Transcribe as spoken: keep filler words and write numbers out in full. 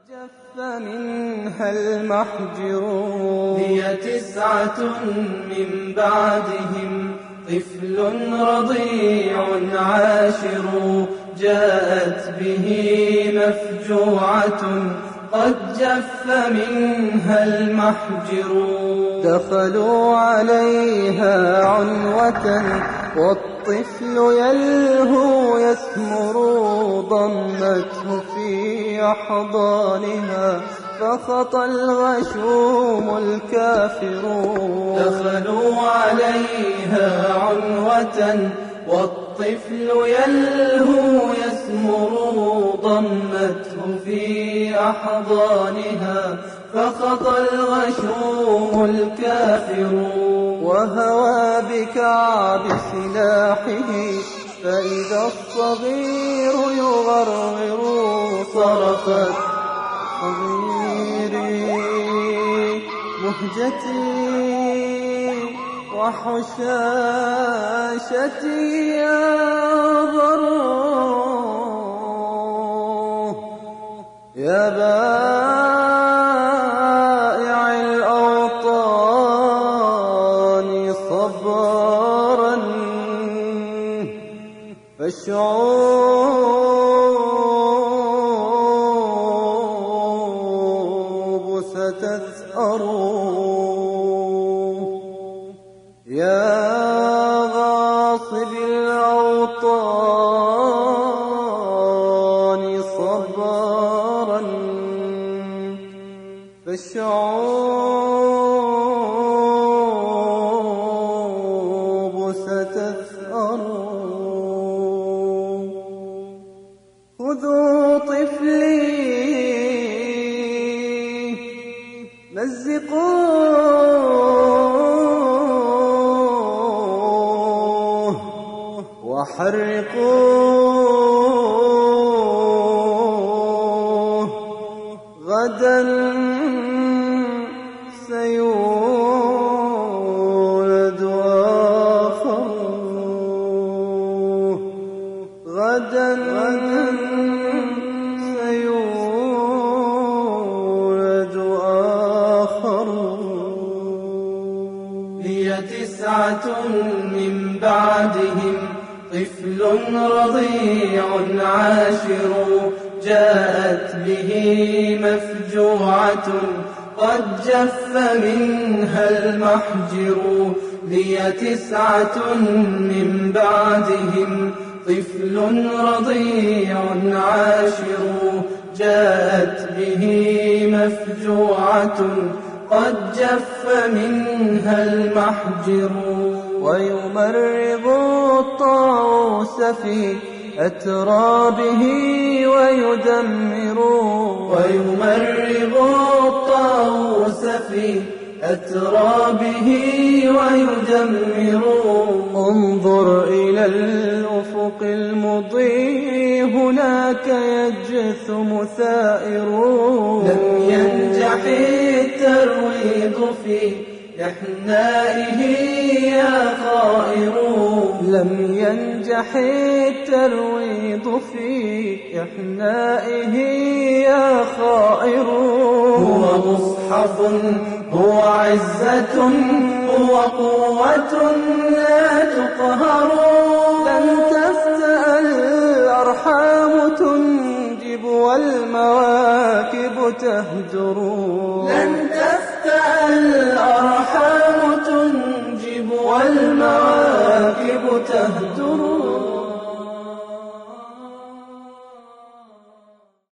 جف منها المحجرون. هي تسعة من بعدهم طفل رضيع عاشر، جاءت به مفجوعة قد جف منها المحجر. دخلوا عليها عنوة والطفل يلهو يثمر، ضمته في أحضانها فخطى الغشوم الكافر. دخلوا عليها عنوة والطفل يلهو يثمر، ضمته في أحضانها فخطى الغشوم الكافر. وهوى بكعب سلاحه فإذا الصغير يغرغر، صرخت صغيري مهجتي وحشاشتي يغبروا. يا بائع الأوطان صبرا فالشعوب ستثأر. يا غاصب الأوطان صبرا فالشعوب ستثأر. خذوا طفلي مزقوه وحرقوه، غدا سيولد آخر. غدا سيولد آخر. هي تسعة من بعدهم طفل رضيع عاشر، جاءت به مفجوعة قد جف منها المحجر. هي تسعة من بعدهم طفل رضيع عاشر، جاءت به مفجوعة قد جف منها المحجر. ويمرغ الطاووس في أترابه ويدمر. ويمرغ الطاووس في أترابه ويدمر. انظر إلى الأفق المضيء هناك يجثم ثائر. لم ينجح الترويض في إحنائه يا خائر. لم ينجح الترويض في إحنائه يا خائر. هو مصحف، هو عزة، هو قوة لا تقهر. لن تفتأ الأرحام تنجب والمواكب تهجر. لن تفتأ الأرحام تنجب والمواكب تهجر.